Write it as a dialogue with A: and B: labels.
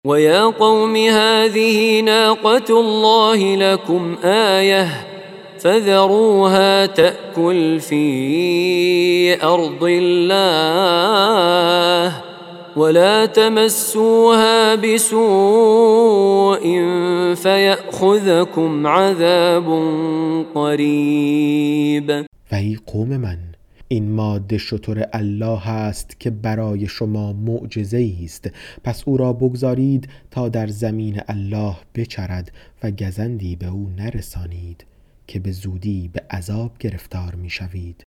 A: ويا قوم هذه ناقة الله لكم آية فذروها تأكل في أرض الله ولا تمسوها بسوء فيأخذكم عذاب قریب.
B: و ای قوم من، این ماده شتر الله است که برای شما معجزه است، پس او را بگذارید تا در زمین الله بچرد و گزندی به او نرسانید که به زودی به عذاب گرفتار می شوید.